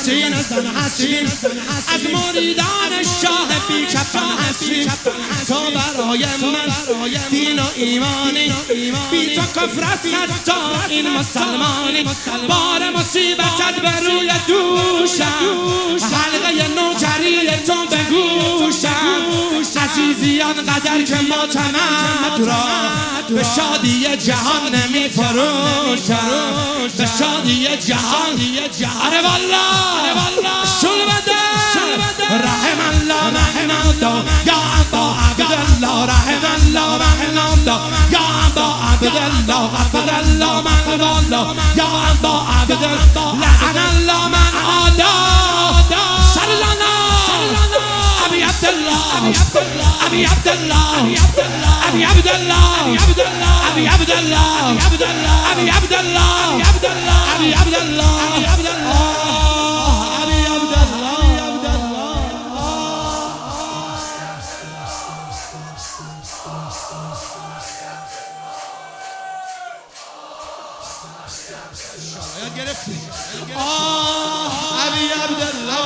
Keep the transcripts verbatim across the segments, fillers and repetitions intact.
حسین حسین از مریدان شاه بی کفن حسین تو برای من دین و ایمانی بی تو کفر است حتی این مسلمانی بار مصیبتت به روی دوشم حلقه نوکری تو به گوشم عزیزیان قدر که معتمد را به شادی جهان نمی فروشم به شادی جهان اره والله شل بده رحم الله من نامدو یا ابا عبدالله رحم الله من نامدو یا ابا عبدالله غفر الله من والله یا ابا عبدالله لعن الله من عادا سلنا ابي عبد الله ابي عبد الله ابي عبد الله ابي عبد الله ابي عبد الله ابي عبد الله گرفتی آه ابی عبدالله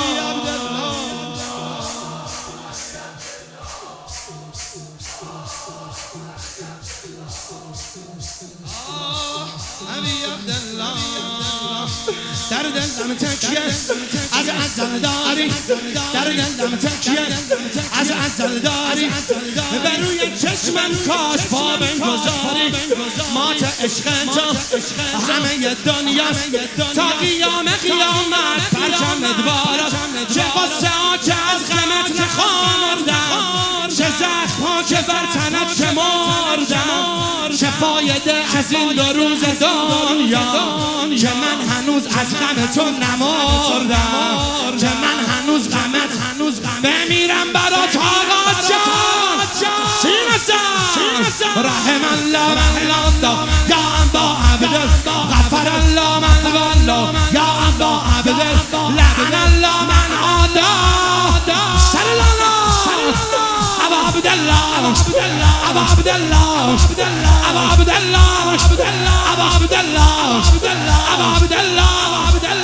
ابی عبدالله در دلم تکیه از ازل داری در دلم تکیه از ازل داری بر روی چشمم کاش پا بگذاری مات عشق تو همه دنیا تا قیام قیامت پرچمت بارد چه قصه ها که از غمت نخوردم چه زخم ها که بر تنت شمردم چه فایده از این دو روز دنیا که من هنوز از غم تو نمردم که من هنوز غمت هنوز غم بمیرم برات آقا جان سینسان رحم الله من لاندا یا ابا عبدالله غفر الله من والله یا ابا عبدالله لعن الله من عادا سلنا ابا عبدالله ابا عبدالله ابا عبدالله ابا عبدالله ابا عبدالله ابا عبدالله